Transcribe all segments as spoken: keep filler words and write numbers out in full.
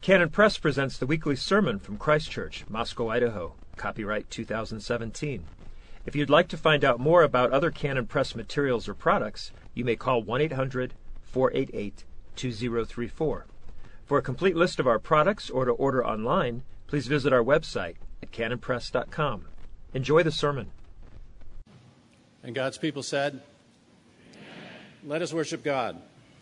Canon Press presents the weekly sermon from Christ Church, Moscow, Idaho, copyright two thousand seventeen. If you'd like to find out more about other Canon Press materials or products, you may call one eight hundred, four eight eight, two zero three four. For a complete list of our products or to order online, please visit our website at canon press dot com. Enjoy the sermon. And God's people said, Amen. Let us worship God.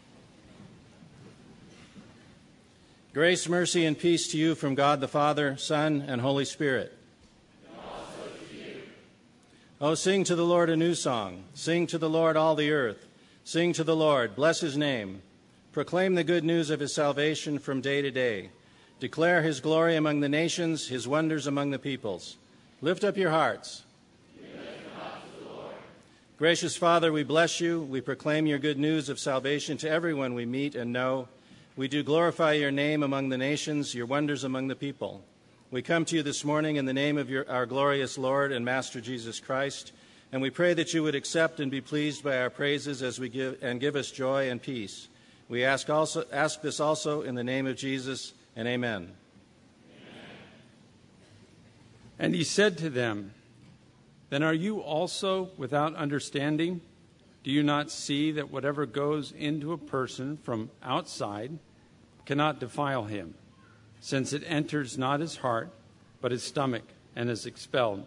Grace, mercy, and peace to you from God the Father, Son, and Holy Spirit. And also to you. Oh, sing to the Lord a new song. Sing to the Lord all the earth. Sing to the Lord, bless his name. Proclaim the good news of his salvation from day to day. Declare his glory among the nations, his wonders among the peoples. Lift up your hearts. We lift them up to the Lord. Gracious Father, we bless you. We proclaim your good news of salvation to everyone we meet and know. We do glorify your name among the nations, your wonders among the people. We come to you this morning in the name of your, our glorious Lord and Master Jesus Christ, and we pray that you would accept and be pleased by our praises as we give and give us joy and peace. We ask also ask this also in the name of Jesus, and amen. Amen. And he said to them, Then are you also without understanding? Do you not see that whatever goes into a person from outside cannot defile him, since it enters not his heart, but his stomach, and is expelled?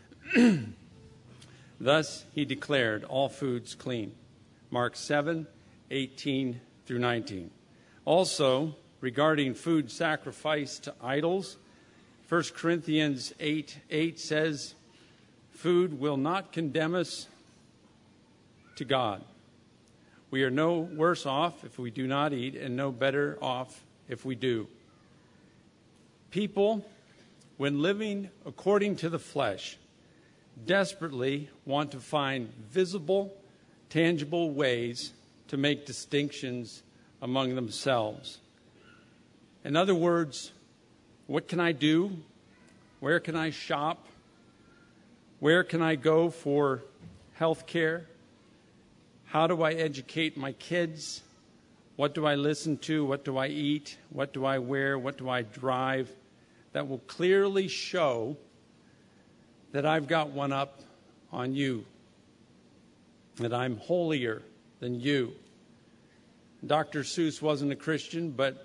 Thus he declared all foods clean. Mark seven, eighteen through nineteen. Also, regarding food sacrificed to idols, First Corinthians eight, eight says, Food will not condemn us to God. We are no worse off if we do not eat, and no better off if we do. People, when living according to the flesh, desperately want to find visible, tangible ways to make distinctions among themselves. In other words, what can I do? Where can I shop? Where can I go for health care? How do I educate my kids? What do I listen to? What do I eat? What do I wear? What do I drive? That will clearly show that I've got one up on you, that I'm holier than you. Doctor Seuss wasn't a Christian, but,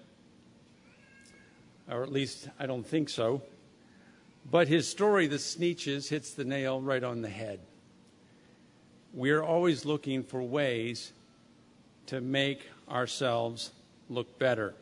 or at least I don't think so, but his story, The Sneetches, hits the nail right on the head. We're always looking for ways to make ourselves look better.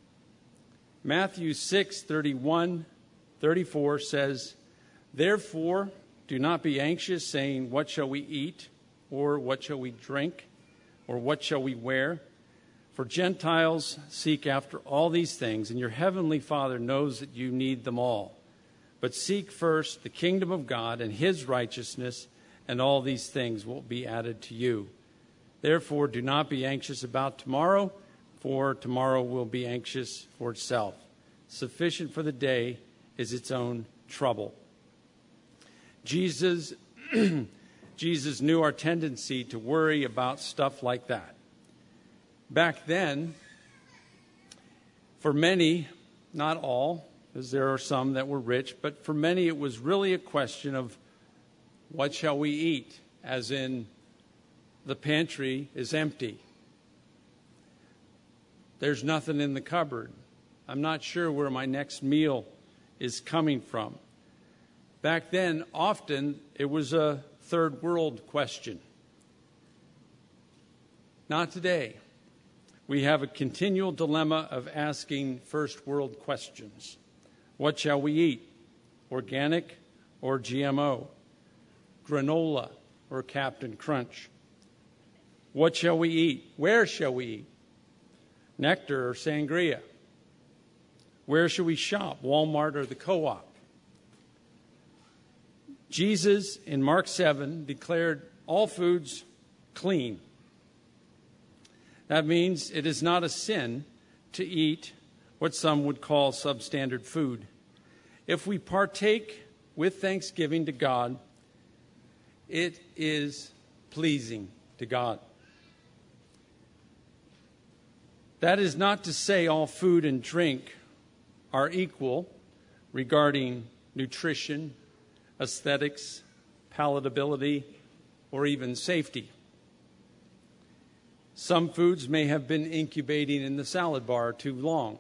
Matthew six, thirty-one, thirty-four says, Therefore, do not be anxious, saying, What shall we eat? Or what shall we drink? Or what shall we wear? For Gentiles seek after all these things, and your heavenly Father knows that you need them all. But seek first the kingdom of God and his righteousness, and all these things will be added to you. Therefore, do not be anxious about tomorrow, for tomorrow will be anxious for itself. Sufficient for the day is its own trouble. Jesus, Jesus knew our tendency to worry about stuff like that. Back then, for many, not all, because there are some that were rich, but for many it was really a question of what shall we eat? As in, the pantry is empty. There's nothing in the cupboard. I'm not sure where my next meal is coming from. Back then, often it was a third world question. Not today. We have a continual dilemma of asking first world questions. What shall we eat? Organic or G M O? Granola or Captain Crunch? What shall we eat? Where shall we eat? Nectar or sangria? Where shall we shop? Walmart or the co-op? Jesus in Mark seven declared all foods clean. That means it is not a sin to eat what some would call substandard food. If we partake with thanksgiving to God, it is pleasing to God. That is not to say all food and drink are equal regarding nutrition, aesthetics, palatability, or even safety. Some foods may have been incubating in the salad bar too long.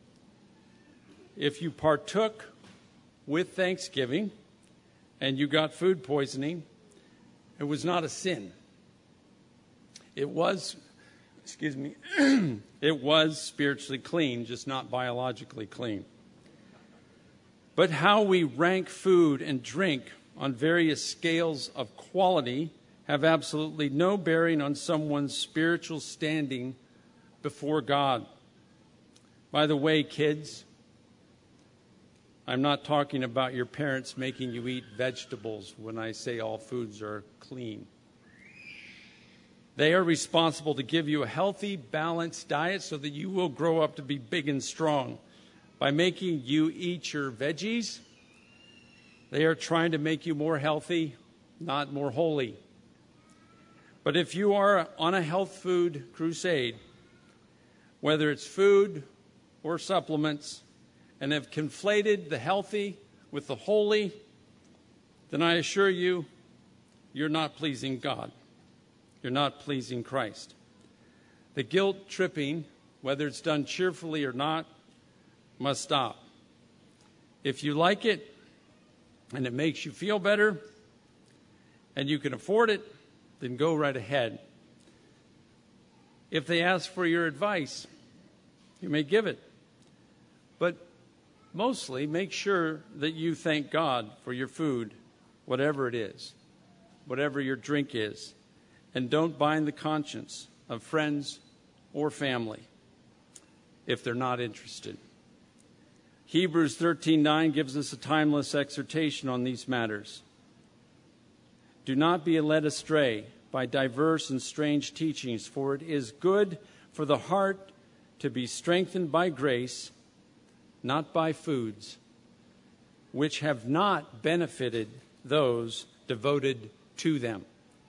If you partook with Thanksgiving and you got food poisoning, it was not a sin. It was, excuse me, it was spiritually clean, just not biologically clean. But how we rank food and drink on various scales of quality have absolutely no bearing on someone's spiritual standing before God. By the way, kids, I'm not talking about your parents making you eat vegetables when I say all foods are clean. They are responsible to give you a healthy, balanced diet so that you will grow up to be big and strong. By making you eat your veggies, they are trying to make you more healthy, not more holy. But if you are on a health food crusade, whether it's food or supplements, and have conflated the healthy with the holy, then I assure you, you're not pleasing God. You're not pleasing Christ. The guilt tripping, whether it's done cheerfully or not, must stop. If you like it and it makes you feel better and you can afford it, then go right ahead. If they ask for your advice, you may give it. But mostly make sure that you thank God for your food, whatever it is, whatever your drink is, and don't bind the conscience of friends or family if they're not interested. Hebrews thirteen nine gives us a timeless exhortation on these matters. Do not be led astray by diverse and strange teachings, for it is good for the heart to be strengthened by grace, not by foods, which have not benefited those devoted to them.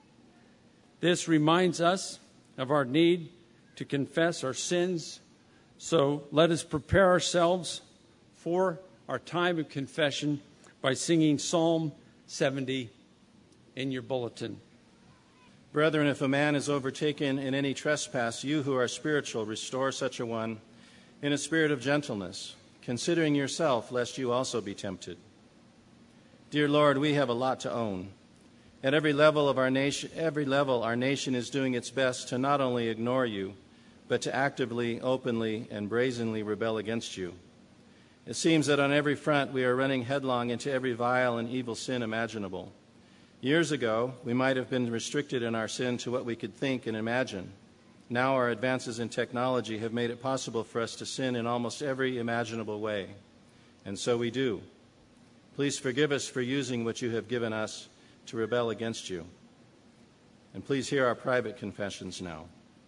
This reminds us of our need to confess our sins, so let us prepare ourselves for our time of confession by singing Psalm seventy in your bulletin. Brethren, if a man is overtaken in any trespass, you who are spiritual, restore such a one in a spirit of gentleness, considering yourself, lest you also be tempted. Dear Lord, we have a lot to own. At every level of our nation, every level, our nation is doing its best to not only ignore you, but to actively, openly, and brazenly rebel against you. It seems that on every front we are running headlong into every vile and evil sin imaginable. Years ago, we might have been restricted in our sin to what we could think and imagine. Now our advances in technology have made it possible for us to sin in almost every imaginable way. And so we do. Please forgive us for using what you have given us to rebel against you. And please hear our private confessions now.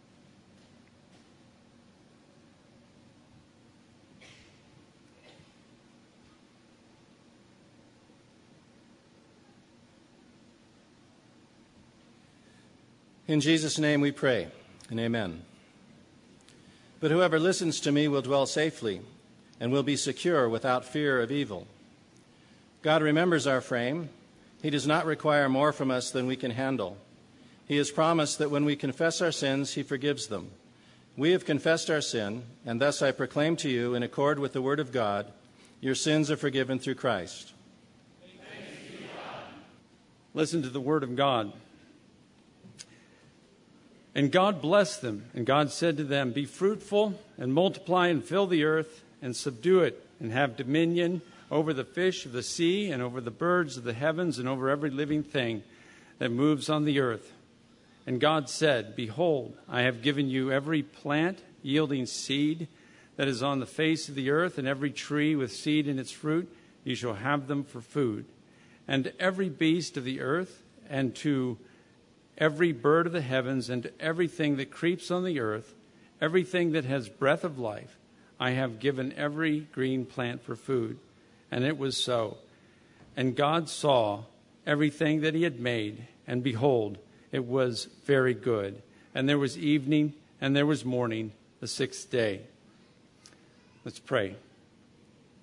In Jesus' name we pray, and amen. But whoever listens to me will dwell safely and will be secure without fear of evil. God remembers our frame. He does not require more from us than we can handle. He has promised that when we confess our sins, he forgives them. We have confessed our sin, and thus I proclaim to you, in accord with the word of God, your sins are forgiven through Christ. Thanks be to God. Listen to the word of God. And God blessed them, and God said to them, be fruitful and multiply and fill the earth and subdue it and have dominion over the fish of the sea and over the birds of the heavens and over every living thing that moves on the earth. And God said, behold, I have given you every plant yielding seed that is on the face of the earth, and every tree with seed in its fruit. You shall have them for food. And every beast of the earth, and to every bird of the heavens, and to everything that creeps on the earth, everything that has breath of life, I have given every green plant for food. And it was so. And God saw everything that he had made, and behold, it was very good. And there was evening, and there was morning, the sixth day. Let's pray.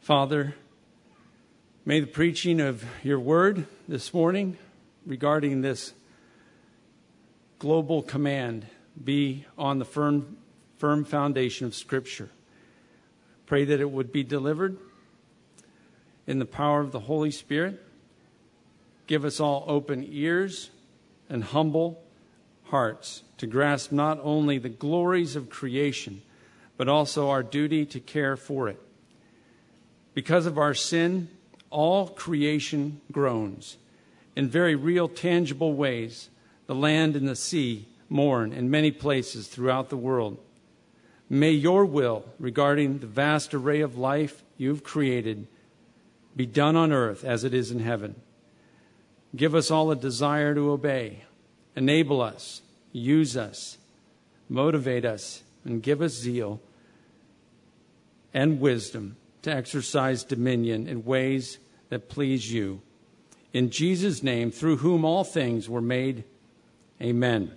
Father, may the preaching of your word this morning regarding this global command be on the firm, firm foundation of Scripture. Pray that it would be delivered in the power of the Holy Spirit. Give us all open ears and humble hearts to grasp not only the glories of creation, but also our duty to care for it. Because of our sin, all creation groans. In very real, tangible ways, the land and the sea mourn in many places throughout the world. May your will regarding the vast array of life you've created be done on earth as it is in heaven. Give us all a desire to obey. Enable us, use us, motivate us, and give us zeal and wisdom to exercise dominion in ways that please you. In Jesus' name, through whom all things were made, amen.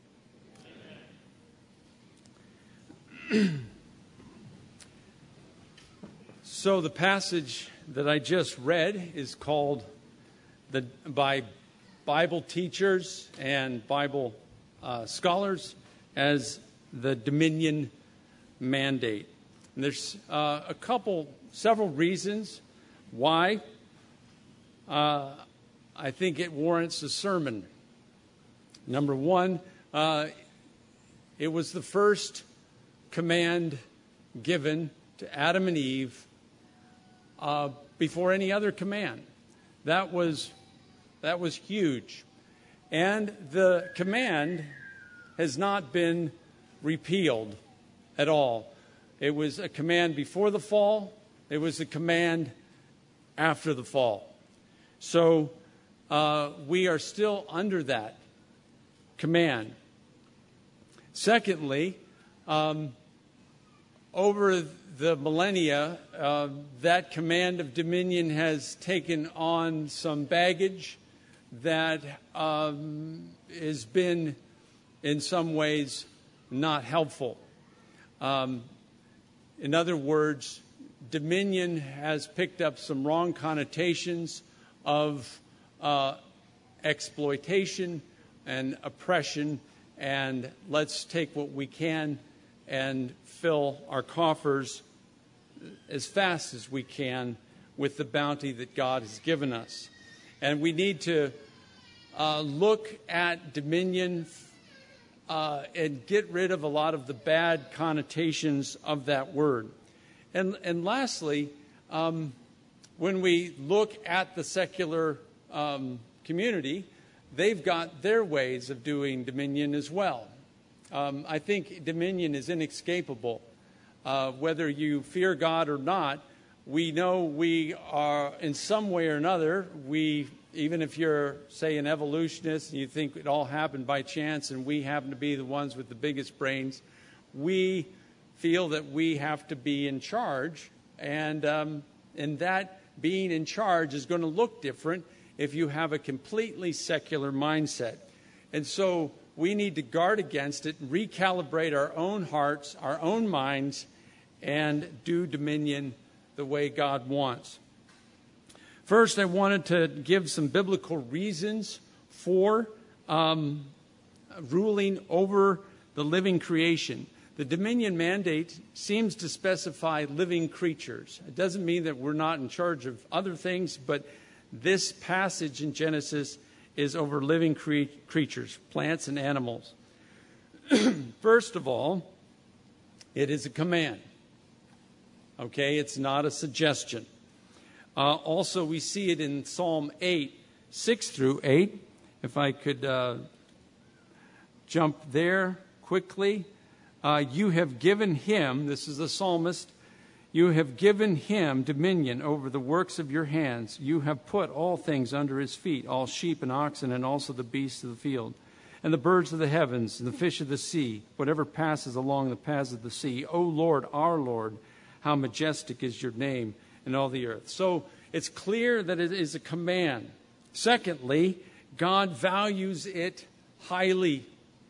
So the passage that I just read is called the, by Bible teachers and Bible uh, scholars as the Dominion Mandate. And there's uh, a couple, several reasons why uh, I think it warrants a sermon. Number one, uh, it was the first command given to Adam and Eve uh, before any other command. That was that was huge. And the command has not been repealed at all. It was a command before the fall. It was a command after the fall. So uh, we are still under that command. Secondly, um, over the millennia, uh, that command of dominion has taken on some baggage that um, has been, in some ways, not helpful. Um, in other words, dominion has picked up some wrong connotations of uh, exploitation and oppression, and let's take what we can and fill our coffers as fast as we can with the bounty that God has given us. And we need to uh, look at dominion uh, and get rid of a lot of the bad connotations of that word. And, and lastly, um, when we look at the secular um, community, they've got their ways of doing dominion as well. Um, I think dominion is inescapable. Uh, whether you fear God or not, we know we are, in some way or another, we, even if you're, say, an evolutionist and you think it all happened by chance and we happen to be the ones with the biggest brains, we feel that we have to be in charge. And, um, and that being in charge is going to look different if you have a completely secular mindset. And so we need to guard against it, recalibrate our own hearts, our own minds, and do dominion the way God wants. First, I wanted to give some biblical reasons for um, ruling over the living creation. The dominion mandate seems to specify living creatures. It doesn't mean that we're not in charge of other things, but this passage in Genesis is over living cre- creatures, plants and animals. First of all, it is a command. Okay, it's not a suggestion. Uh, also, we see it in Psalm eight, six through eight. If I could uh, jump there quickly. Uh, you have given him, this is the psalmist, you have given him dominion over the works of your hands. You have put all things under his feet, all sheep and oxen, and also the beasts of the field, and the birds of the heavens, and the fish of the sea, whatever passes along the paths of the sea. O Lord, our Lord, how majestic is your name in all the earth. So it's clear that it is a command. Secondly, God values it highly.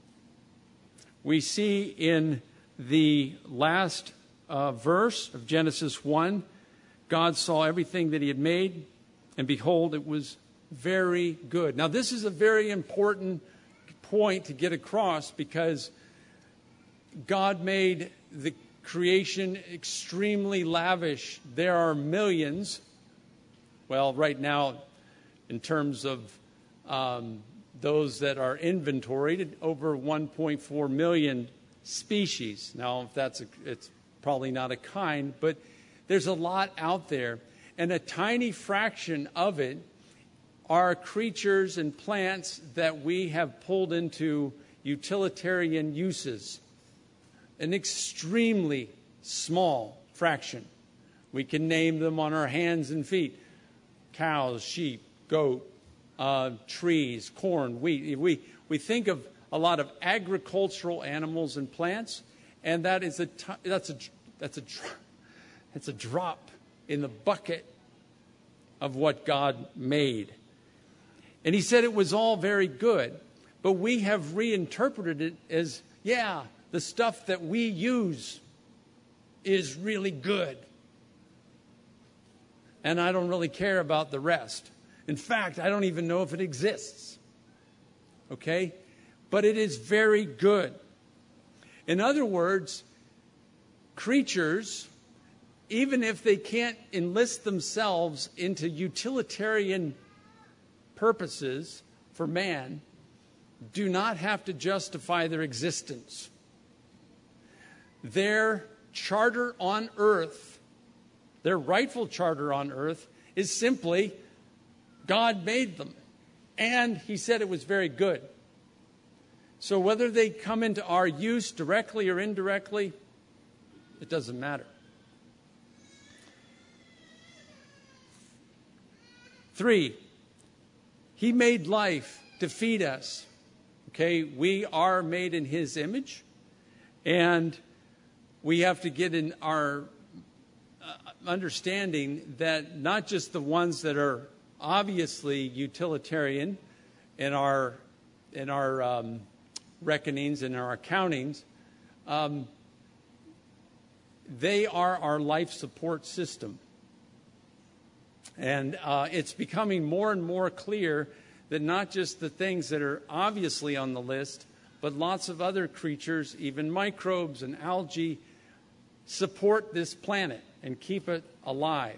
We see in the last uh, verse of Genesis one, God saw everything that he had made, and behold, it was very good. Now, this is a very important point to get across, because God made the creation extremely lavish. There are millions, well, right now, in terms of um, those that are inventoried, over one point four million species. Now, if that's a, it's probably not a kind, but there's a lot out there, and a tiny fraction of it are creatures and plants that we have pulled into utilitarian uses. An extremely small fraction. We can name them on our hands and feet. Cows, sheep, goat, uh, trees, corn, wheat. We, we think of a lot of agricultural animals and plants, and that is a t- that's a that's a that's a drop in the bucket of what God made. And he said it was all very good, but we have reinterpreted it as, yeah, the stuff that we use is really good, and I don't really care about the rest. In fact, I don't even know if it exists. Okay? But it is very good. In other words, creatures, even if they can't enlist themselves into utilitarian purposes for man, do not have to justify their existence. Their charter on earth, their rightful charter on earth, is simply God made them. And he said it was very good. So whether they come into our use directly or indirectly, it doesn't matter. Three, he made life to feed us. Okay, we are made in his image, and we have to get in our uh, understanding that not just the ones that are obviously utilitarian in our in our um, reckonings and our accountings, um, they are our life support system. And uh, it's becoming more and more clear that not just the things that are obviously on the list, but lots of other creatures, even microbes and algae, support this planet and keep it alive.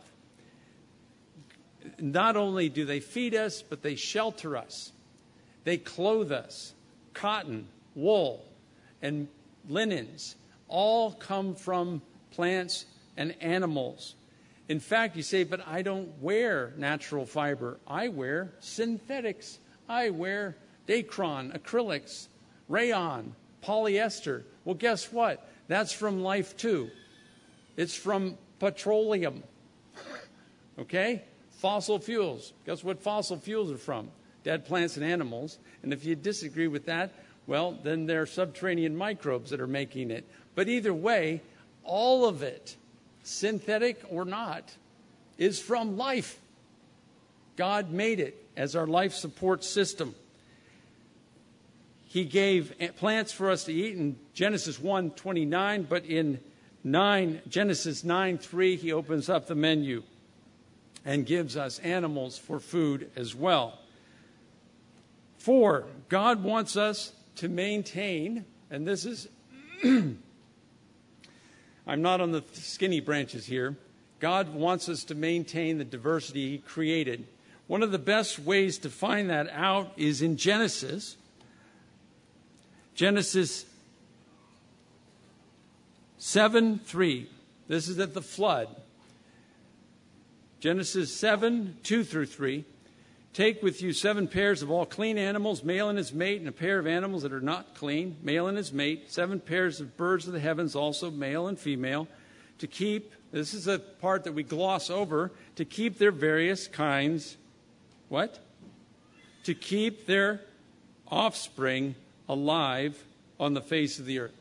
Not only do they feed us, but they shelter us. They clothe us. Cotton, wool, and linens all come from plants and animals. In fact, you say, but I don't wear natural fiber. I wear synthetics. I wear Dacron, acrylics, rayon, polyester. Well, guess what? That's from life too. It's from petroleum. Okay? Fossil fuels. Guess what fossil fuels are from? Dead plants and animals. And if you disagree with that, well, then there are subterranean microbes that are making it. But either way, all of it, synthetic or not, is from life. God made it as our life support system. He gave plants for us to eat in Genesis one twenty-nine, but in nine, Genesis nine three, he opens up the menu and gives us animals for food as well. Four, God wants us to maintain, and this is, I'm not on the skinny branches here. God wants us to maintain the diversity he created. One of the best ways to find that out is in Genesis. Genesis seven three. This is at the flood. Genesis seven, two through three. Take with you seven pairs of all clean animals, male and his mate, and a pair of animals that are not clean, male and his mate, seven pairs of birds of the heavens, also male and female, to keep, this is a part that we gloss over, to keep their various kinds, what? To keep their offspring alive on the face of the earth.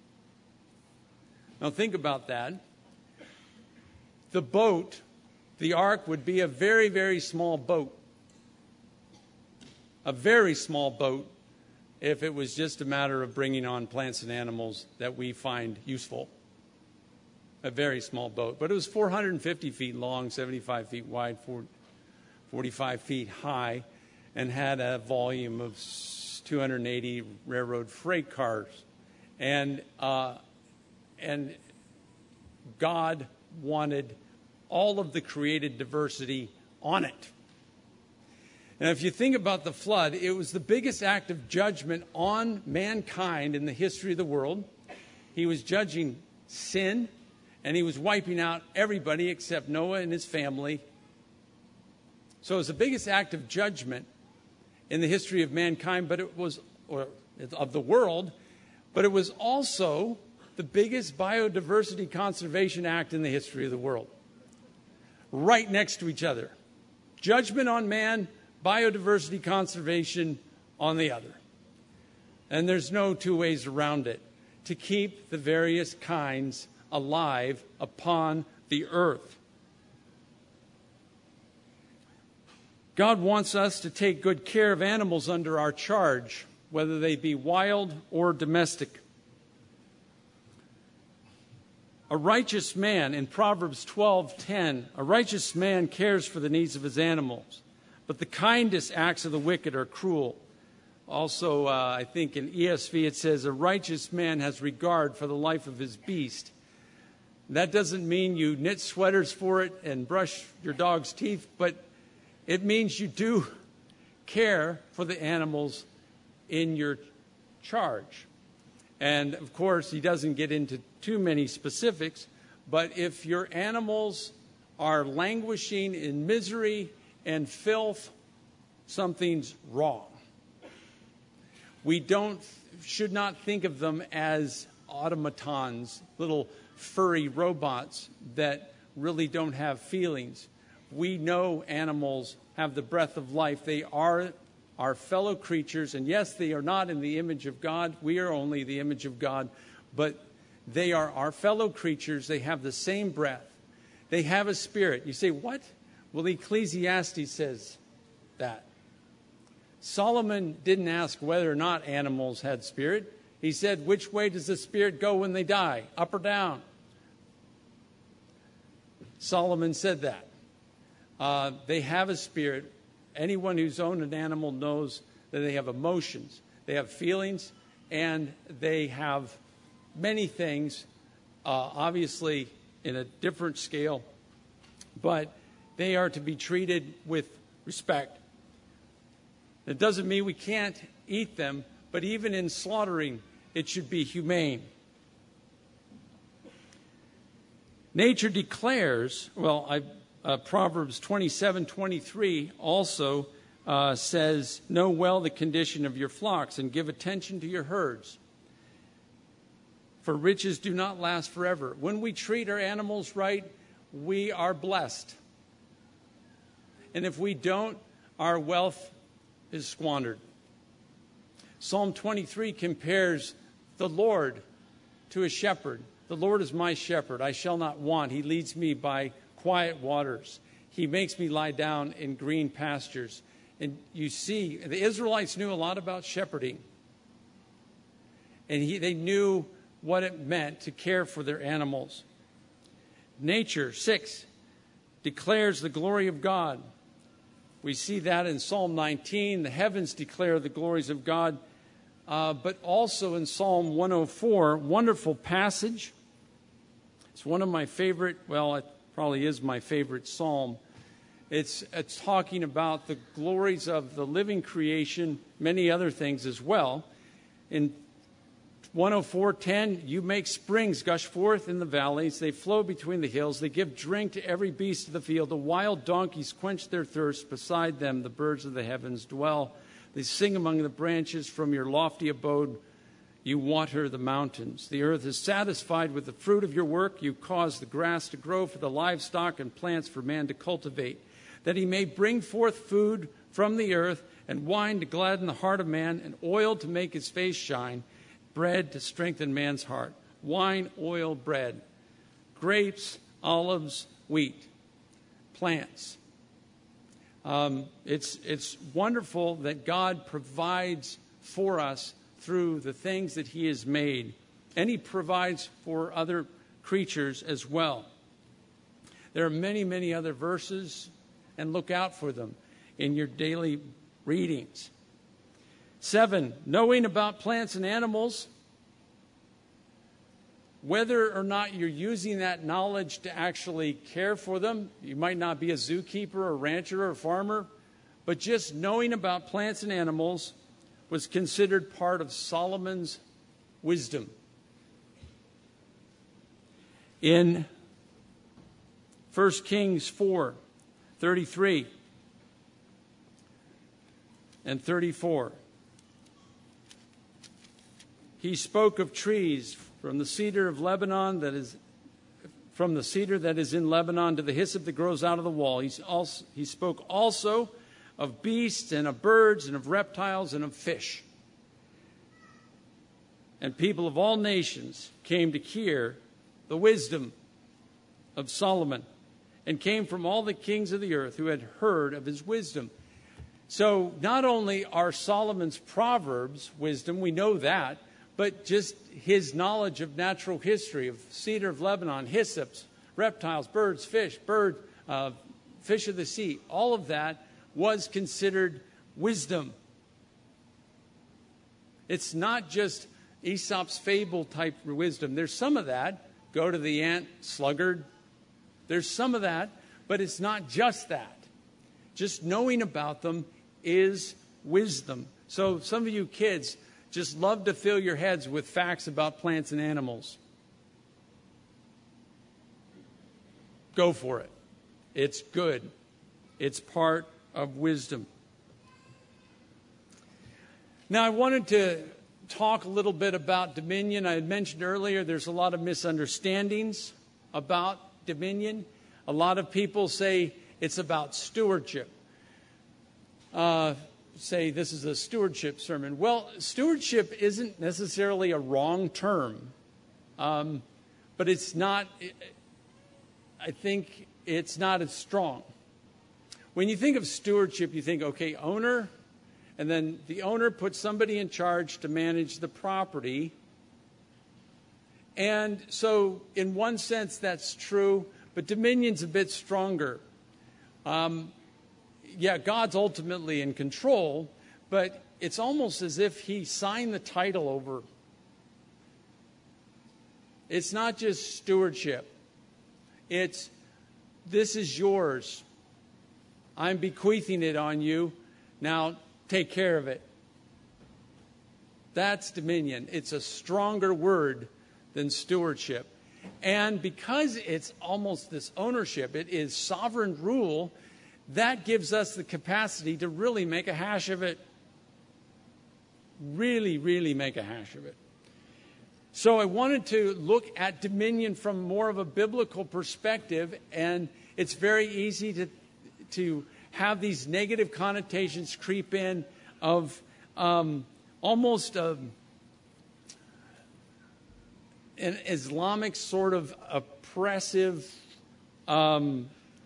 Now think about that. The boat, the ark, would be a very, very small boat. A very small boat if it was just a matter of bringing on plants and animals that we find useful. a very small boat. But it was four hundred fifty feet long, seventy-five feet wide, forty-five feet high, and had a volume of two hundred eighty railroad freight cars. And, uh, and God wanted all of the created diversity on it. And if you think about the flood, it was the biggest act of judgment on mankind in the history of the world. He was judging sin, and he was wiping out everybody except Noah and his family. So it was the biggest act of judgment in the history of mankind, but it was, or of the world, but it was also the biggest biodiversity conservation act in the history of the world. Right next to each other. Judgment on man, biodiversity conservation on the other. And there's no two ways around it. To keep the various kinds alive upon the earth. God wants us to take good care of animals under our charge, whether they be wild or domestic. A righteous man, in Proverbs twelve ten, a righteous man cares for the needs of his animals, but the kindest acts of the wicked are cruel. Also, uh, I think in E S V it says, a righteous man has regard for the life of his beast. That doesn't mean you knit sweaters for it and brush your dog's teeth, but it means you do care for the animals in your charge. And, of course, he doesn't get into too many specifics, but if your animals are languishing in misery and filth, something's wrong. We don't, should not think of them as automatons, little furry robots that really don't have feelings. We know animals have the breath of life. They are our fellow creatures, and yes, they are not in the image of God. We are only the image of God, but they are our fellow creatures. They have the same breath. They have a spirit. You say, what? Well, Ecclesiastes says that. Solomon didn't ask whether or not animals had spirit. He said, which way does the spirit go when they die? Up or down? Solomon said that. Uh, they have a spirit. Anyone who's owned an animal knows that they have emotions, they have feelings, and they have many things, uh, obviously in a different scale, but they are to be treated with respect. It doesn't mean we can't eat them, but even in slaughtering, it should be humane. Nature declares, well, I, uh, Proverbs twenty-seven twenty-three also uh, says, know well the condition of your flocks and give attention to your herds. For riches do not last forever. When we treat our animals right, we are blessed. And if we don't, our wealth is squandered. Psalm twenty-three compares the Lord to a shepherd. The Lord is my shepherd. I shall not want. He leads me by quiet waters. He makes me lie down in green pastures. And you see, the Israelites knew a lot about shepherding. And he, they knew what it meant to care for their animals. Nature, six, declares the glory of God. We see that in Psalm nineteen. The heavens declare the glories of God. Uh, but also in Psalm one oh four, wonderful passage. It's one of my favorite, well, it probably is my favorite psalm. It's, it's talking about the glories of the living creation, many other things as well. In one oh four ten, you make springs gush forth in the valleys. They flow between the hills. They give drink to every beast of the field. The wild donkeys quench their thirst. Beside them, the birds of the heavens dwell. They sing among the branches. From your lofty abode, you water the mountains. The earth is satisfied with the fruit of your work. You cause the grass to grow for the livestock and plants for man to cultivate, that he may bring forth food from the earth and wine to gladden the heart of man and oil to make his face shine, bread to strengthen man's heart. Wine, oil, bread, grapes, olives, wheat, plants. Um, it's, it's wonderful that God provides for us through the things that he has made. And he provides for other creatures as well. There are many, many other verses, and look out for them in your daily readings. Seven, knowing about plants and animals. Whether or not you're using that knowledge to actually care for them, you might not be a zookeeper or rancher or farmer, but just knowing about plants and animals was considered part of Solomon's wisdom. In First Kings four, thirty-three and thirty-four, he spoke of trees from the cedar of Lebanon that is from the cedar that is in Lebanon to the hyssop that grows out of the wall. He's also, he spoke also of beasts and of birds and of reptiles and of fish. And people of all nations came to hear the wisdom of Solomon, and came from all the kings of the earth who had heard of his wisdom. So not only are Solomon's Proverbs wisdom, we know that, but just his knowledge of natural history, of cedar of Lebanon, hyssops, reptiles, birds, fish, bird, uh, fish of the sea, all of that was considered wisdom. It's not just Aesop's fable type wisdom. There's some of that. Go to the ant, sluggard. There's some of that, but it's not just that. Just knowing about them is wisdom. So some of you kids just love to fill your heads with facts about plants and animals. Go for it. It's good. It's part of wisdom. Now, I wanted to talk a little bit about dominion. I had mentioned earlier there's a lot of misunderstandings about dominion. A lot of people say it's about stewardship. Uh, say this is a stewardship sermon. Well, stewardship isn't necessarily a wrong term, um, but it's not, I think it's not as strong. When you think of stewardship, you think, okay, owner, and then the owner puts somebody in charge to manage the property. And so in one sense, that's true, but dominion's a bit stronger. Um, yeah, God's ultimately in control, but it's almost as if he signed the title over. It's not just stewardship. It's, this is yours. I'm bequeathing it on you. Now, take care of it. That's dominion. It's a stronger word than stewardship. And because it's almost this ownership, it is sovereign rule, that gives us the capacity to really make a hash of it. Really, really make a hash of it. So I wanted to look at dominion from more of a biblical perspective, and it's very easy to, to have these negative connotations creep in of um, almost a, an Islamic sort of oppressive, um,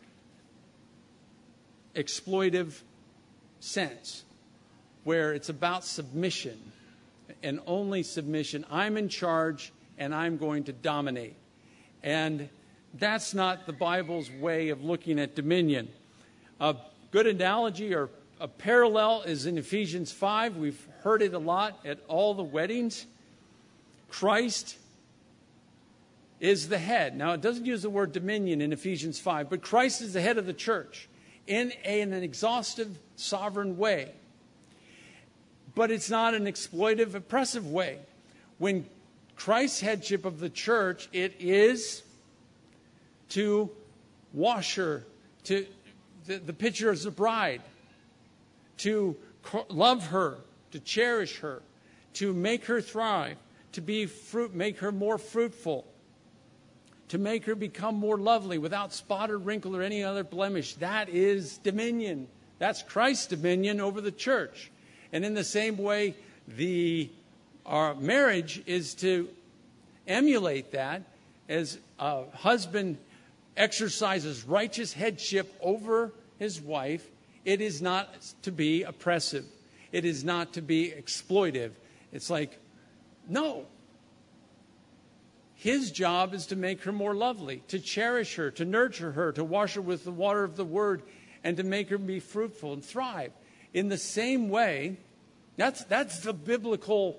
exploitive sense, where it's about submission and only submission. I'm in charge and I'm going to dominate. And that's not the Bible's way of looking at dominion. A good analogy or a parallel is in Ephesians five. We've heard it a lot at all the weddings. Christ is the head. Now, it doesn't use the word dominion in Ephesians five, but Christ is the head of the church in, a, in an exhaustive, sovereign way. But it's not an exploitive, oppressive way. When Christ's headship of the church, it is to wash her, to the, the picture of the bride, to love her, to cherish her, to make her thrive, to be fruit, make her more fruitful, to make her become more lovely without spot or wrinkle or any other blemish. That is dominion. That's Christ's dominion over the church. And in the same way, the our marriage is to emulate that as a husband exercises righteous headship over his wife. It is not to be oppressive. It is not to be exploitive. It's like, no. His job is to make her more lovely, to cherish her, to nurture her, to wash her with the water of the word, and to make her be fruitful and thrive. In the same way, that's, that's the biblical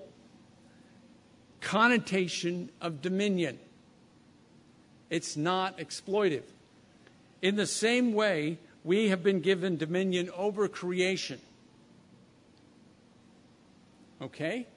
connotation of dominion. It's not exploitive. In the same way, we have been given dominion over creation. Okay?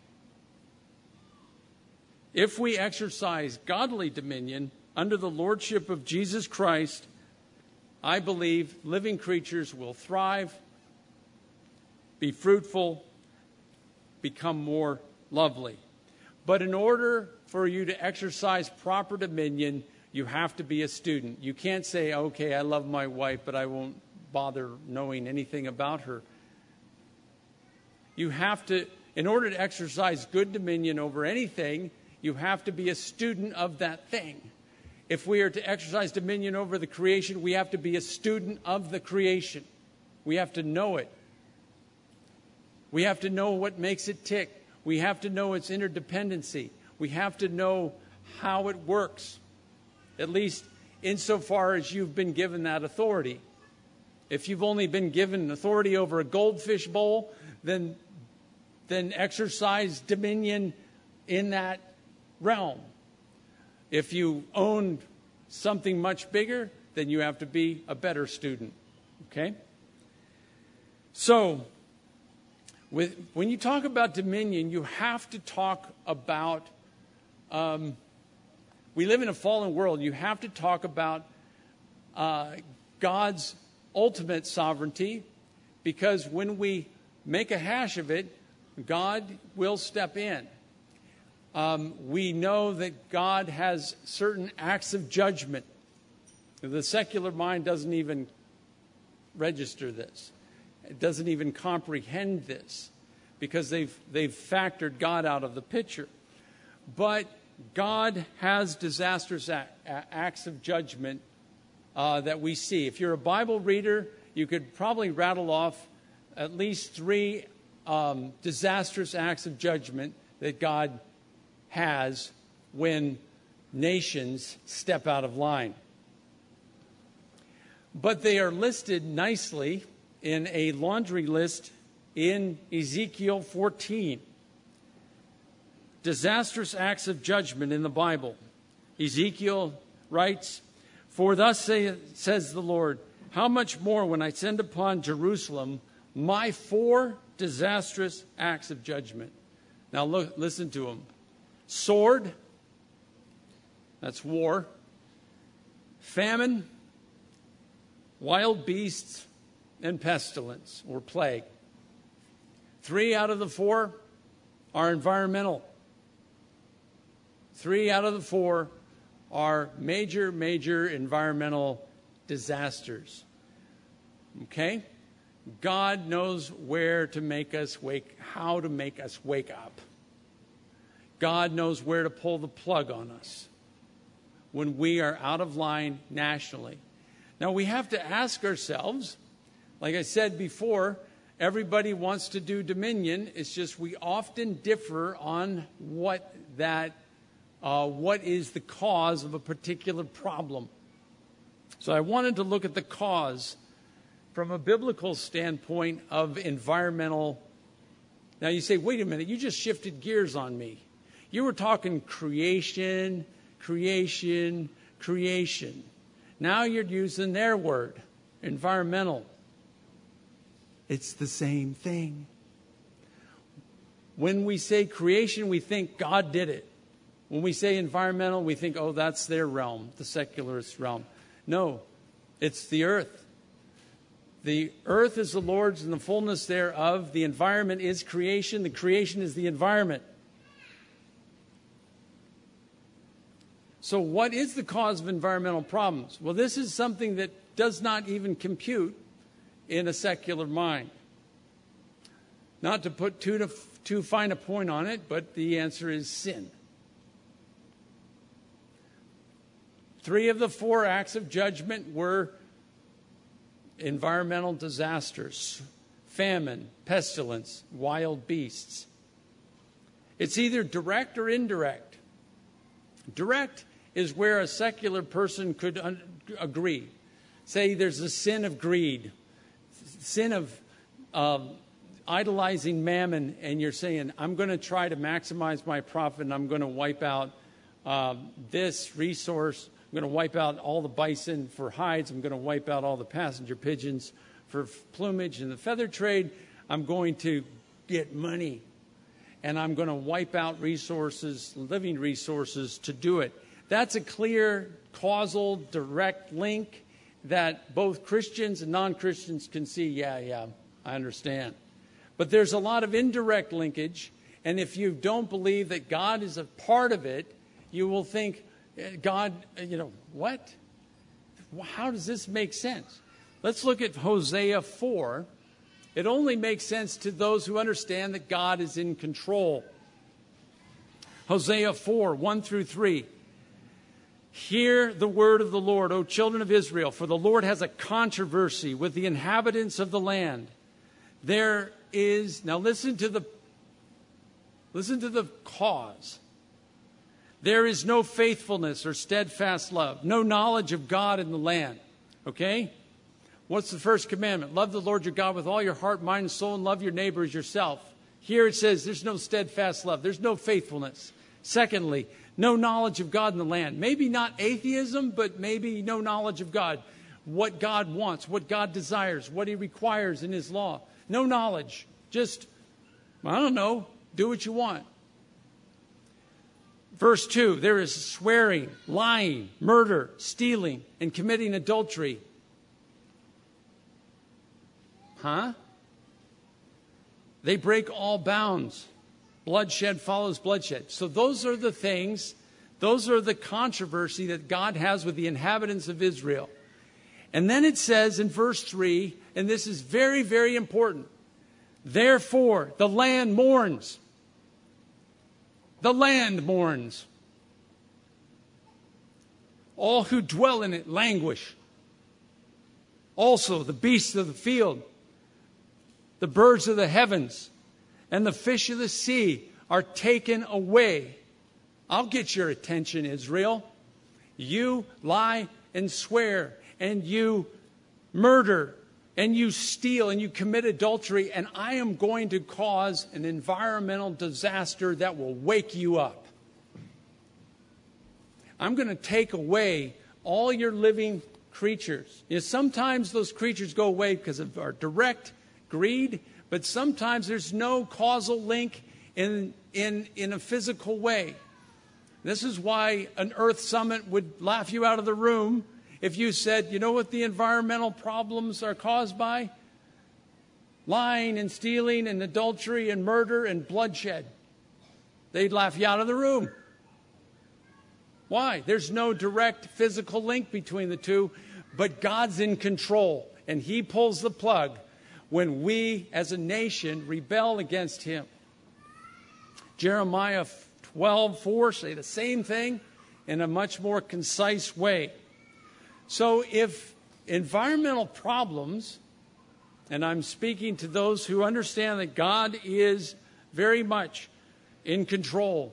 If we exercise godly dominion under the lordship of Jesus Christ, I believe living creatures will thrive, be fruitful, become more lovely. But in order for you to exercise proper dominion, you have to be a student. You can't say, okay, I love my wife, but I won't bother knowing anything about her. You have to, in order to exercise good dominion over anything, you have to be a student of that thing. If we are to exercise dominion over the creation, we have to be a student of the creation. We have to know it. We have to know what makes it tick. We have to know its interdependency. We have to know how it works, at least insofar as you've been given that authority. If you've only been given authority over a goldfish bowl, then, then exercise dominion in that realm. If you own something much bigger, then you have to be a better student. Okay? So, with, when you talk about dominion, you have to talk about, um, we live in a fallen world. You have to talk about uh, God's ultimate sovereignty, because when we make a hash of it, God will step in. Um, we know that God has certain acts of judgment. The secular mind doesn't even register this. It doesn't even comprehend this, because they've, they've factored God out of the picture. But God has disastrous acts of judgment uh, that we see. If you're a Bible reader, you could probably rattle off at least three um, disastrous acts of judgment that God has when nations step out of line. But they are listed nicely in a laundry list in Ezekiel fourteen. Disastrous acts of judgment in the Bible. Ezekiel writes, "For thus say, says the Lord, how much more when I send upon Jerusalem my four disastrous acts of judgment." Now look, listen to them. Sword, that's war. Famine, wild beasts, and pestilence or plague. Three out of the four are environmental. Three out of the four are major, major environmental disasters. Okay? God knows where to make us wake, how to make us wake up. God knows where to pull the plug on us when we are out of line nationally. Now, we have to ask ourselves, like I said before, everybody wants to do dominion. It's just we often differ on what that, uh, what is the cause of a particular problem. So I wanted to look at the cause from a biblical standpoint of environmental. Now you say, wait a minute, you just shifted gears on me. You were talking creation, creation, creation. Now you're using their word, environmental. It's the same thing. When we say creation, we think God did it. When we say environmental, we think, oh, that's their realm, the secularist realm. No, it's the earth. The earth is the Lord's and the fullness thereof. The environment is creation. The creation is the environment. So what is the cause of environmental problems? Well, this is something that does not even compute in a secular mind. Not to put too, to, too fine a point on it, but the answer is sin. Three of the four acts of judgment were environmental disasters: famine, pestilence, wild beasts. It's either direct or indirect. Direct is where a secular person could un- agree. Say there's a sin of greed, sin of uh, idolizing mammon, and you're saying, I'm going to try to maximize my profit, and I'm going to wipe out uh, this resource. I'm going to wipe out all the bison for hides. I'm going to wipe out all the passenger pigeons for plumage in the feather trade. I'm going to get money, and I'm going to wipe out resources, living resources, to do it. That's a clear, causal, direct link that both Christians and non-Christians can see. Yeah, yeah, I understand. But there's a lot of indirect linkage, and if you don't believe that God is a part of it, you will think, God, you know, what? How does this make sense? Let's look at Hosea four. It only makes sense to those who understand that God is in control. Hosea four, one through three. Hear the word of the Lord, O children of Israel, for the Lord has a controversy with the inhabitants of the land. There is, now listen to the, listen to the cause. There is no faithfulness or steadfast love, no knowledge of God in the land. Okay? What's the first commandment? Love the Lord your God with all your heart, mind, and soul, and love your neighbor as yourself. Here it says there's no steadfast love. There's no faithfulness. Secondly, no knowledge of God in the land. Maybe not atheism, but maybe no knowledge of God. What God wants, what God desires, what he requires in his law. No knowledge. Just, I don't know, do what you want. Verse two, there is swearing, lying, murder, stealing, and committing adultery. Huh? They break all bounds. Bloodshed follows bloodshed. So those are the things, those are the controversy that God has with the inhabitants of Israel. And then it says in verse three, and this is very, very important. Therefore, the land mourns. The land mourns. All who dwell in it languish. Also, the beasts of the field, the birds of the heavens, and the fish of the sea are taken away. I'll get your attention, Israel. You lie and swear, and you murder, and you steal, and you commit adultery, and I am going to cause an environmental disaster that will wake you up. I'm going to take away all your living creatures. You know, sometimes those creatures go away because of our direct greed, but sometimes there's no causal link in, in, in a physical way. This is why an Earth Summit would laugh you out of the room if you said, you know what the environmental problems are caused by? Lying and stealing and adultery and murder and bloodshed. They'd laugh you out of the room. Why? There's no direct physical link between the two, but God's in control, and he pulls the plug when we as a nation rebel against him. Jeremiah twelve four say the same thing in a much more concise way. So if environmental problems, and I'm speaking to those who understand that God is very much in control,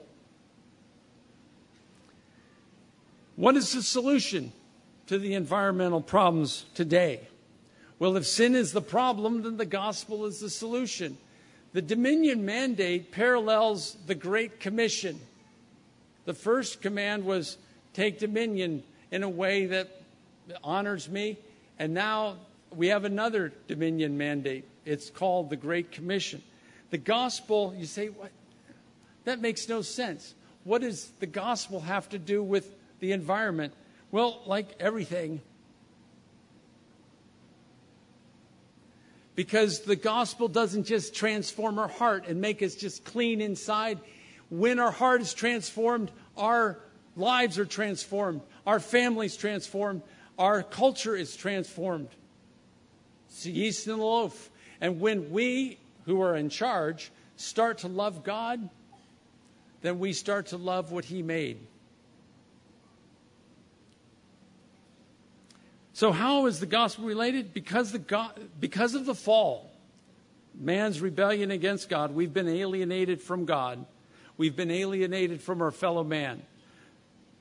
what is the solution to the environmental problems today? Well, if sin is the problem, then the gospel is the solution. The Dominion Mandate parallels the Great Commission. The first command was take dominion in a way that honors me. And now we have another Dominion Mandate. It's called the Great Commission. The gospel, you say, what? That makes no sense. What does the gospel have to do with the environment? Well, like everything. Because the gospel doesn't just transform our heart and make us just clean inside. When our heart is transformed, our lives are transformed. Our family's transformed. Our culture is transformed. It's the yeast in the loaf. And when we, who are in charge, start to love God, then we start to love what he made. So how is the gospel related? Because the God, because of the fall, man's rebellion against God, we've been alienated from God. We've been alienated from our fellow man.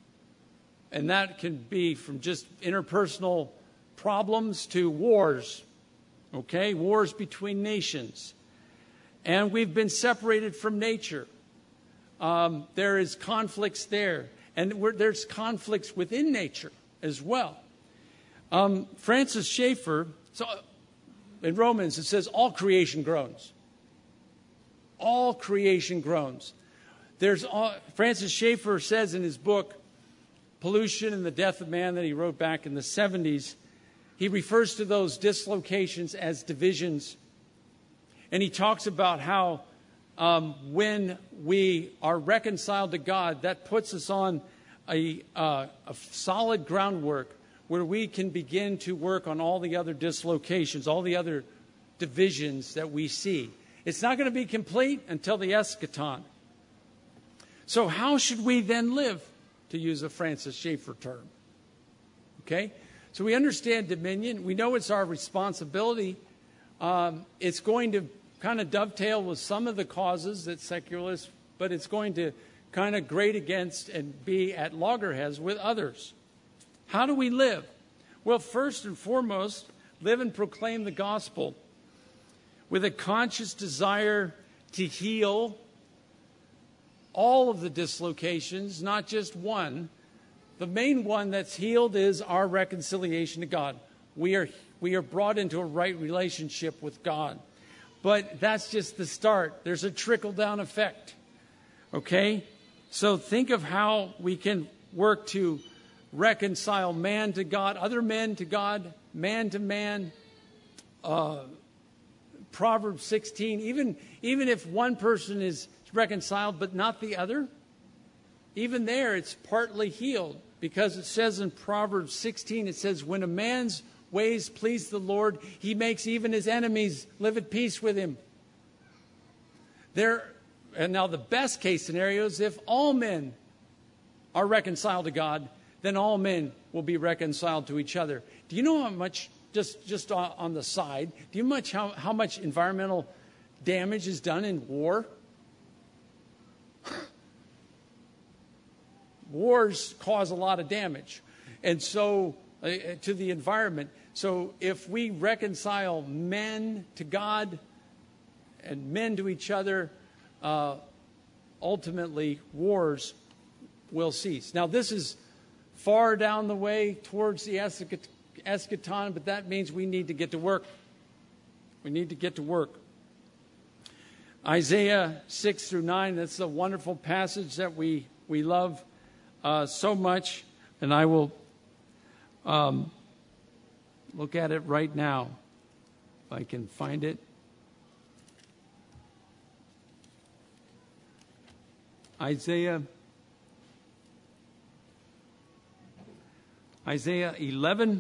and that can be from just interpersonal problems to wars, okay? Wars between nations. And we've been separated from nature. Um, there is conflicts there. And we're, there's conflicts within nature as well. Um, Francis Schaeffer, so in Romans, it says, all creation groans. All creation groans. There's all, Francis Schaeffer says in his book, Pollution and the Death of Man, that he wrote back in the seventies, he refers to those dislocations as divisions. And he talks about how um, when we are reconciled to God, that puts us on a, uh, a solid groundwork where we can begin to work on all the other dislocations, all the other divisions that we see. It's not going to be complete until the eschaton. So how should we then live, to use a Francis Schaeffer term? Okay? So we understand dominion. We know it's our responsibility. Um, it's going to kind of dovetail with some of the causes that secularists, but it's going to kind of grate against and be at loggerheads with others. How do we live? Well, first and foremost, live and proclaim the gospel with a conscious desire to heal all of the dislocations, not just one. The main one that's healed is our reconciliation to God. We are, we are brought into a right relationship with God. But that's just the start. There's a trickle-down effect. Okay? So think of how we can work to reconcile man to God, other men to God, man to man. Uh, Proverbs sixteen, even, even if one person is reconciled but not the other, even there it's partly healed. Because it says in Proverbs sixteen, it says, when a man's ways please the Lord, he makes even his enemies live at peace with him. There, and now the best case scenario is if all men are reconciled to God, then all men will be reconciled to each other. Do you know how much, just, just on the side, do you know much how, how much environmental damage is done in war? Wars cause a lot of damage, and so uh, to the environment. So if we reconcile men to God and men to each other, uh, ultimately wars will cease. Now this is far down the way towards the eschaton, but that means we need to get to work. We need to get to work. Isaiah six through nine, that's a wonderful passage that we, we love uh, so much. And I will um, look at it right now, if I can find it. Isaiah Isaiah eleven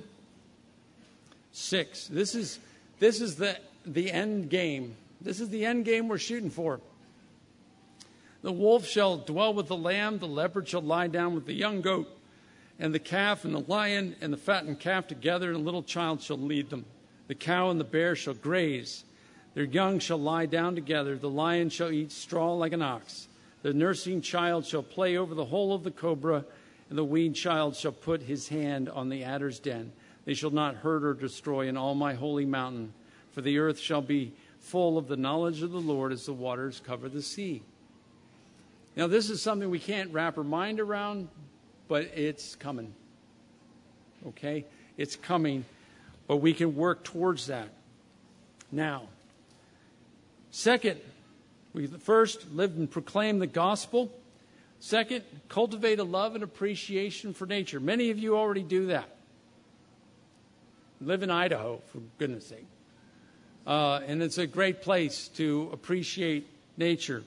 six. This is this is the the end game. This is the end game we're shooting for. The wolf shall dwell with the lamb, the leopard shall lie down with the young goat, and the calf and the lion and the fattened calf together, and a little child shall lead them. The cow and the bear shall graze. Their young shall lie down together. The lion shall eat straw like an ox. The nursing child shall play over the hole of the cobra, and the weaned child shall put his hand on the adder's den. They shall not hurt or destroy in all my holy mountain, for the earth shall be full of the knowledge of the Lord as the waters cover the sea. Now, this is something we can't wrap our mind around, but it's coming. Okay? It's coming, but we can work towards that. Now, second, we first live and proclaim the gospel. Second, cultivate a love and appreciation for nature. Many of you already do that. Live in Idaho, for goodness sake. Uh, and it's a great place to appreciate nature.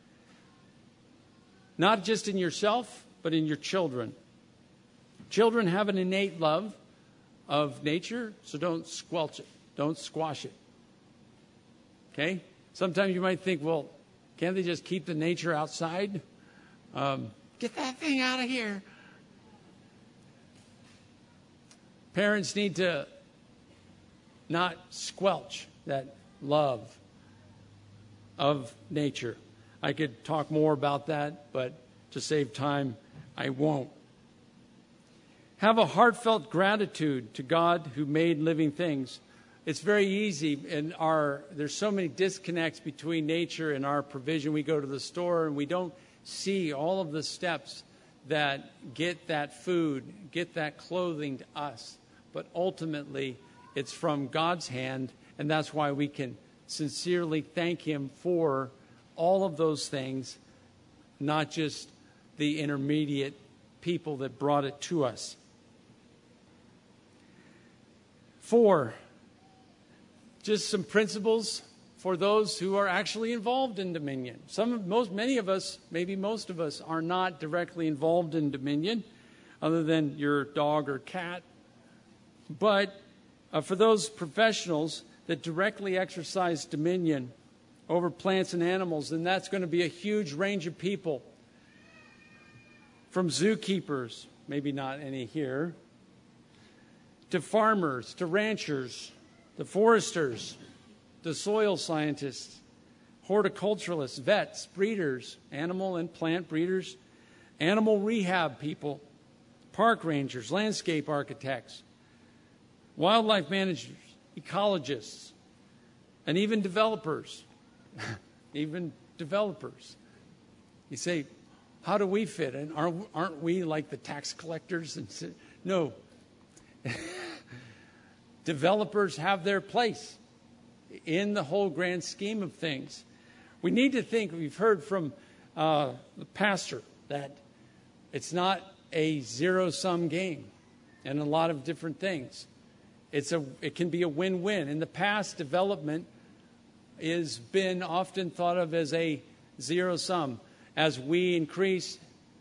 Not just in yourself, but in your children. Children have an innate love of nature, so don't squelch it. Don't squash it. Okay? Sometimes you might think, well, can't they just keep the nature outside? Um, get that thing out of here. Parents need to not squelch that love of nature. I could talk more about that, but to save time, I won't. Have a heartfelt gratitude to God who made living things. It's very easy in our, there's so many disconnects between nature and our provision. We go to the store and we don't see all of the steps that get that food, get that clothing to us. But ultimately, it's from God's hand, and that's why we can sincerely thank Him for all of those things, not just the intermediate people that brought it to us. Four, just some principles for those who are actually involved in dominion. Some, most, many of us, maybe most of us, are not directly involved in dominion, other than your dog or cat. But uh, for those professionals that directly exercise dominion over plants and animals, then that's going to be a huge range of people. From zookeepers, maybe not any here, to farmers, to ranchers, to foresters, to soil scientists, horticulturalists, vets, breeders, animal and plant breeders, animal rehab people, park rangers, landscape architects, wildlife managers, ecologists, and even developers. Even developers. You say, how do we fit in? Aren't, aren't we like the tax collectors? And no. Developers have their place in the whole grand scheme of things. We need to think, we've heard from uh, the pastor, that it's not a zero-sum game and a lot of different things. It's a, it can be a win-win. In the past, development has been often thought of as a zero-sum. As we increase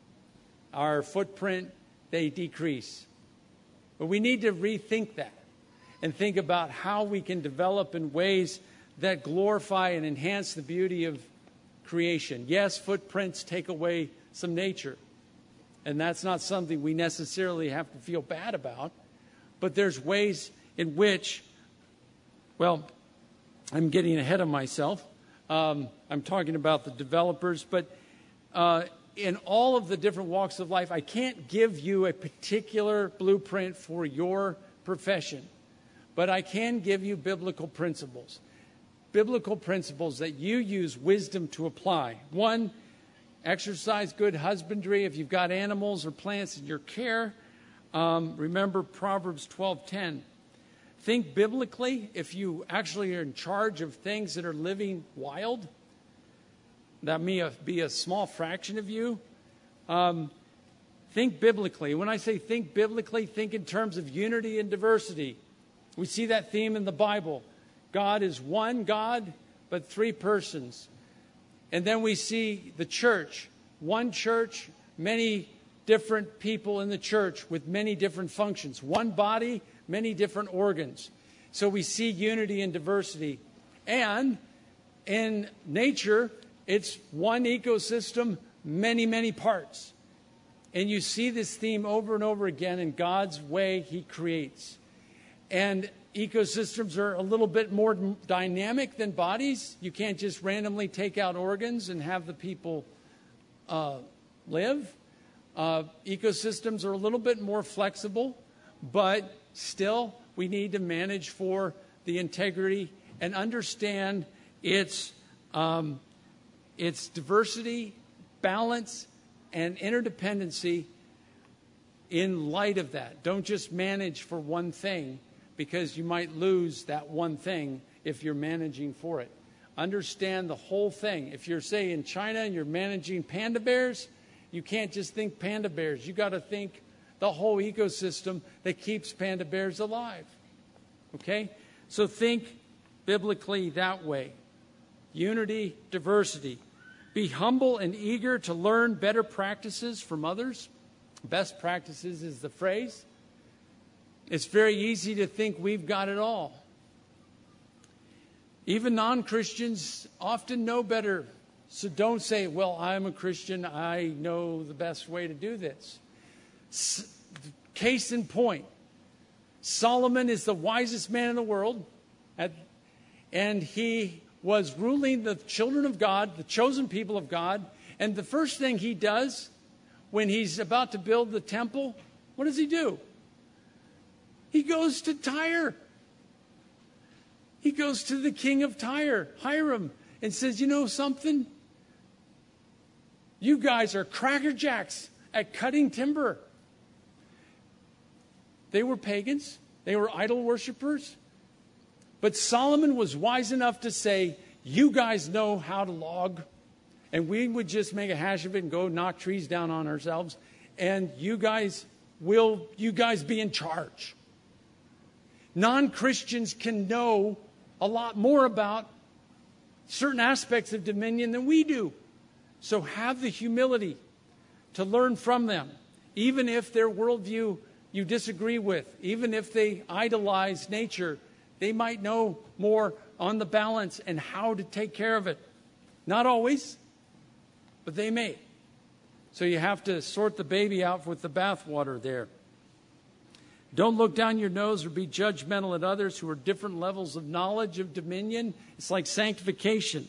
our footprint, they decrease. But we need to rethink that and think about how we can develop in ways that glorify and enhance the beauty of creation. Yes, footprints take away some nature, and that's not something we necessarily have to feel bad about, but there's ways in which, well, I'm getting ahead of myself. Um, I'm talking about the developers, but uh, in all of the different walks of life, I can't give you a particular blueprint for your profession, but I can give you biblical principles. Biblical principles that you use wisdom to apply. One, exercise good husbandry. If you've got animals or plants in your care, um, remember Proverbs twelve ten. Think biblically. If you actually are in charge of things that are living wild, that may be a small fraction of you. Um, think biblically. When I say think biblically, think in terms of unity and diversity. We see that theme in the Bible. God is one God, but three persons. And then we see the church. One church, many different people in the church with many different functions. One body, many different organs. So we see unity and diversity. And in nature, it's one ecosystem, many, many parts. And you see this theme over and over again in God's way He creates. And ecosystems are a little bit more dynamic than bodies. You can't just randomly take out organs and have the people uh, live. Uh, ecosystems are a little bit more flexible, but still we need to manage for the integrity and understand its, um, its diversity, balance, and interdependency in light of that. Don't just manage for one thing, because you might lose that one thing if you're managing for it. Understand the whole thing. If you're, say, in China and you're managing panda bears, you can't just think panda bears. You got to think the whole ecosystem that keeps panda bears alive. Okay? So think biblically that way. Unity, diversity. Be humble and eager to learn better practices from others. Best practices is the phrase. It's very easy to think we've got it all. Even non-Christians often know better. So don't say, well, I'm a Christian, I know the best way to do this. S- case in point, Solomon is the wisest man in the world, at, and he was ruling the children of God, the chosen people of God, and the first thing he does when he's about to build the temple, what does he do? He goes to Tyre. He goes to the king of Tyre, Hiram, and says, you know something? You guys are crackerjacks at cutting timber. They were pagans. They were idol worshipers. But Solomon was wise enough to say, you guys know how to log, and we would just make a hash of it and go knock trees down on ourselves, and you guys will, you guys be in charge. Non-Christians can know a lot more about certain aspects of dominion than we do. So have the humility to learn from them, even if their worldview you disagree with, even if they idolize nature, they might know more on the balance and how to take care of it. Not always, but they may. So you have to sort the baby out with the bathwater there. Don't look down your nose or be judgmental at others who are different levels of knowledge of dominion. It's like sanctification.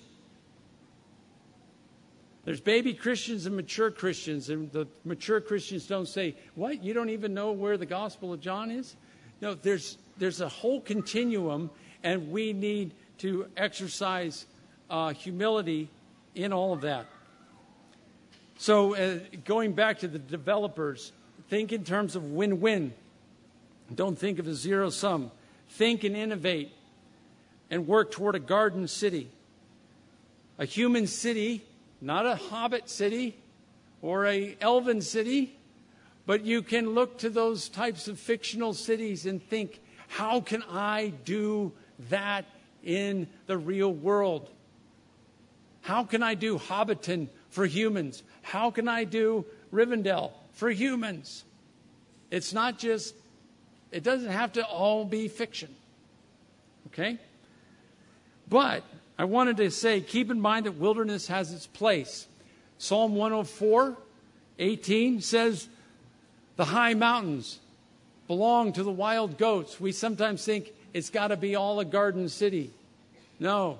There's baby Christians and mature Christians, and the mature Christians don't say, what, you don't even know where the Gospel of John is? No, there's there's a whole continuum, and we need to exercise uh, humility in all of that. So uh, going back to the developers, think in terms of win-win. Don't think of a zero sum. Think and innovate and work toward a garden city. A human city, not a hobbit city or a elven city, but you can look to those types of fictional cities and think, how can I do that in the real world? How can I do Hobbiton for humans? How can I do Rivendell for humans? It's not just, it doesn't have to all be fiction. Okay? But I wanted to say, keep in mind that wilderness has its place. Psalm one oh four, eighteen says, the high mountains belong to the wild goats. We sometimes think it's got to be all a garden city. No.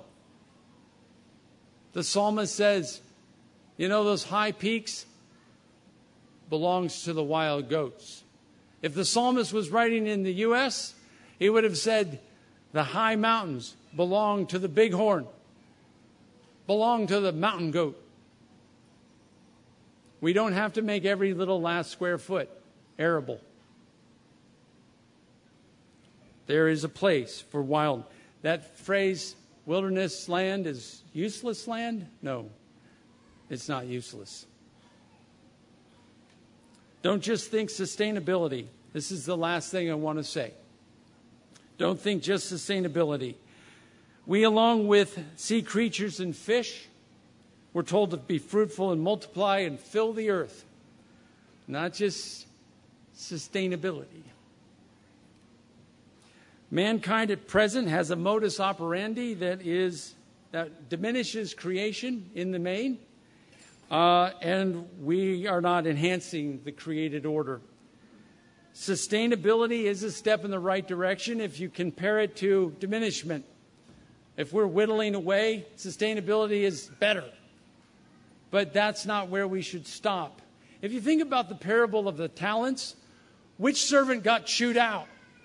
The psalmist says, you know, those high peaks belongs to the wild goats. If the psalmist was writing in the U S, he would have said, the high mountains belong to the bighorn, belong to the mountain goat. We don't have to make every little last square foot arable. There is a place for wild. That phrase, wilderness land, is useless land? No, it's not useless. Don't just think sustainability. This is the last thing I want to say. Don't think just sustainability. We, along with sea creatures and fish, we're told to be fruitful and multiply and fill the earth. Not just sustainability. Mankind at present has a modus operandi that is that diminishes creation in the main, uh, and we are not enhancing the created order. Sustainability is a step in the right direction if you compare it to diminishment. If we're whittling away, sustainability is better. But that's not where we should stop. If you think about the parable of the talents, which servant got chewed out?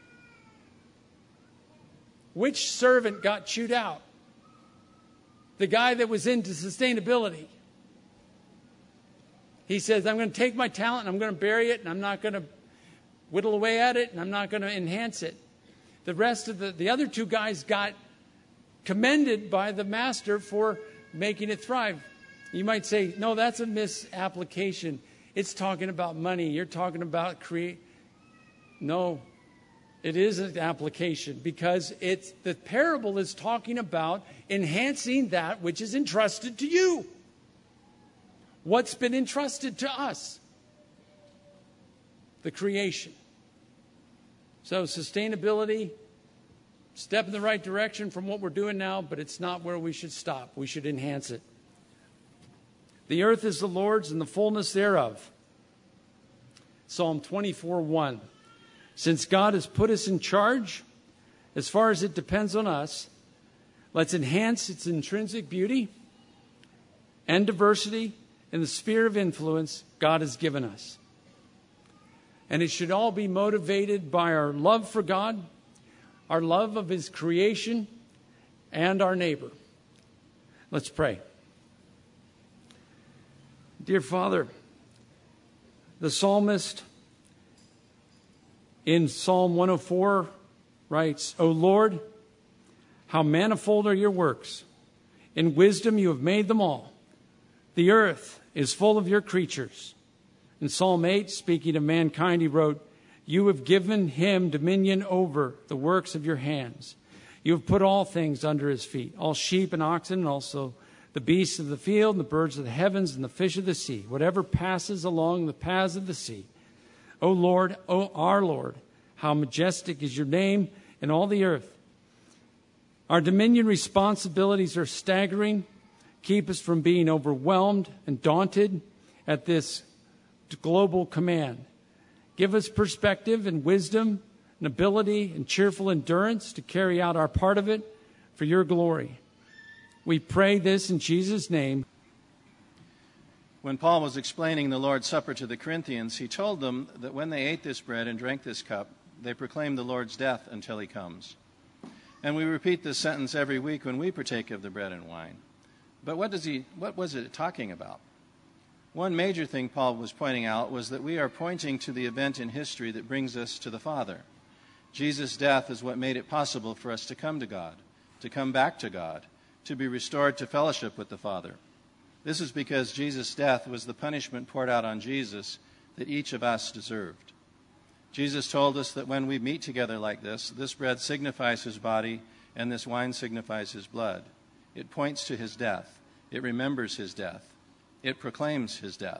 Which servant got chewed out? The guy that was into sustainability. He says, I'm going to take my talent and I'm going to bury it and I'm not going to whittle away at it and I'm not going to enhance it. The rest of the, the other two guys got commended by the master for making it thrive. You might say, no, that's a misapplication. It's talking about money. You're talking about create. No, it is an application because it's the parable is talking about enhancing that which is entrusted to you. What's been entrusted to us? The creation. So sustainability, step in the right direction from what we're doing now, but it's not where we should stop. We should enhance it. The earth is the Lord's and the fullness thereof. Psalm twenty-four one. Since God has put us in charge, as far as it depends on us, let's enhance its intrinsic beauty and diversity in the sphere of influence God has given us. And it should all be motivated by our love for God, our love of His creation, and our neighbor. Let's pray. Dear Father, the psalmist in Psalm one oh four writes, O Lord, how manifold are your works. In wisdom you have made them all. The earth is full of your creatures. In Psalm eight, speaking of mankind, he wrote, You have given him dominion over the works of your hands. You have put all things under his feet, all sheep and oxen, and also the beasts of the field, and the birds of the heavens, and the fish of the sea, whatever passes along the paths of the sea. O Lord, O our Lord, how majestic is your name in all the earth. Our dominion responsibilities are staggering. Keep us from being overwhelmed and daunted at this global command. Give us perspective and wisdom and ability and cheerful endurance to carry out our part of it for your glory. We pray this in Jesus' name. When Paul was explaining the Lord's Supper to the Corinthians, he told them that when they ate this bread and drank this cup, they proclaimed the Lord's death until he comes. And we repeat this sentence every week when we partake of the bread and wine. But what does he, what was it talking about? One major thing Paul was pointing out was that we are pointing to the event in history that brings us to the Father. Jesus' death is what made it possible for us to come to God, to come back to God, to be restored to fellowship with the Father. This is because Jesus' death was the punishment poured out on Jesus that each of us deserved. Jesus told us that when we meet together like this, this bread signifies his body and this wine signifies his blood. It points to his death. It remembers his death. It proclaims his death.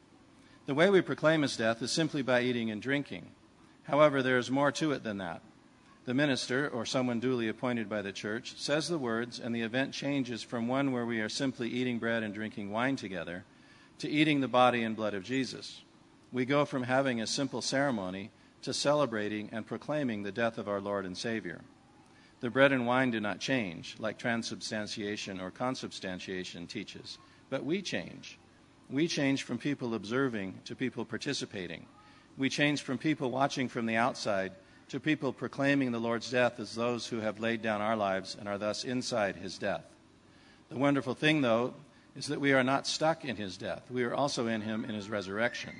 The way we proclaim his death is simply by eating and drinking. However, there is more to it than that. The minister, or someone duly appointed by the church, says the words, and the event changes from one where we are simply eating bread and drinking wine together to eating the body and blood of Jesus. We go from having a simple ceremony to celebrating and proclaiming the death of our Lord and Savior. The bread and wine do not change, like transubstantiation or consubstantiation teaches, but we change. We change from people observing to people participating. We change from people watching from the outside to people proclaiming the Lord's death as those who have laid down our lives and are thus inside his death. The wonderful thing, though, is that we are not stuck in his death. We are also in him in his resurrection.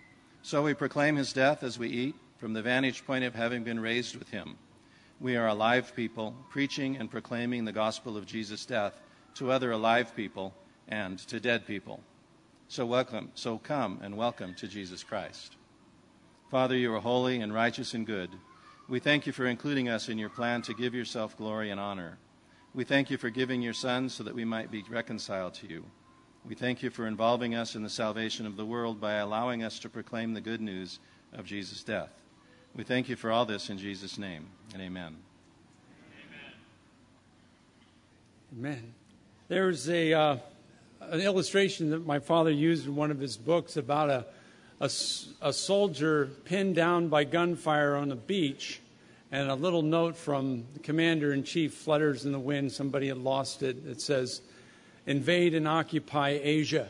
So we proclaim his death as we eat from the vantage point of having been raised with him. We are alive people, preaching and proclaiming the gospel of Jesus' death to other alive people and to dead people. So welcome, so come and welcome to Jesus Christ. Father, you are holy and righteous and good. We thank you for including us in your plan to give yourself glory and honor. We thank you for giving your Son so that we might be reconciled to you. We thank you for involving us in the salvation of the world by allowing us to proclaim the good news of Jesus' death. We thank you for all this in Jesus' name, and amen. Amen. There's a uh, an illustration that my father used in one of his books about a, a, a soldier pinned down by gunfire on a beach, and a little note from the commander-in-chief flutters in the wind. Somebody had lost it. It says, "Invade and occupy Asia."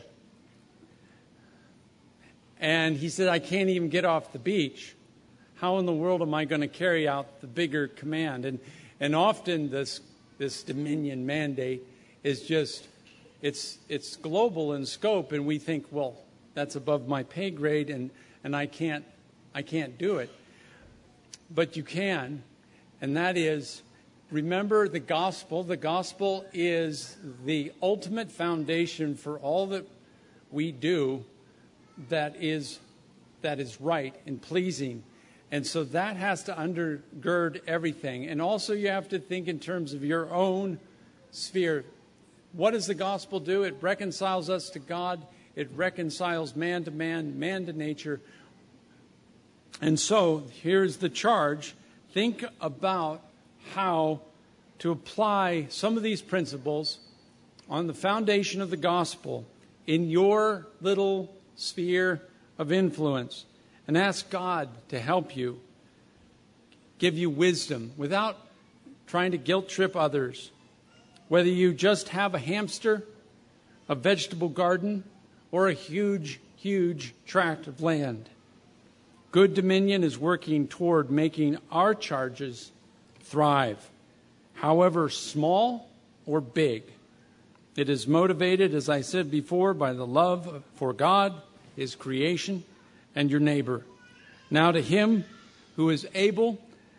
And he said, I can't even get off the beach. How in the world am I going to carry out the bigger command? And and often this this dominion mandate is just, it's it's global in scope, and we think, well, that's above my pay grade, and, and I can't I can't do it. But you can, and that is, remember the gospel. The gospel is the ultimate foundation for all that we do that is that is right and pleasing. And so that has to undergird everything. And also you have to think in terms of your own sphere. What does the gospel do? It reconciles us to God. It reconciles man to man, man to nature. And so here's the charge. Think about how to apply some of these principles on the foundation of the gospel in your little sphere of influence. And ask God to help you, give you wisdom without trying to guilt trip others. Whether you just have a hamster, a vegetable garden, or a huge, huge tract of land. Good Dominion is working toward making our charges thrive, however small or big. It is motivated, as I said before, by the love for God, His creation, and your neighbor. Now to Him who is able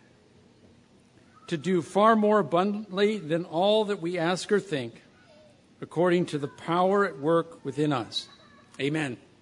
to do far more abundantly than all that we ask or think, according to the power at work within us. Amen.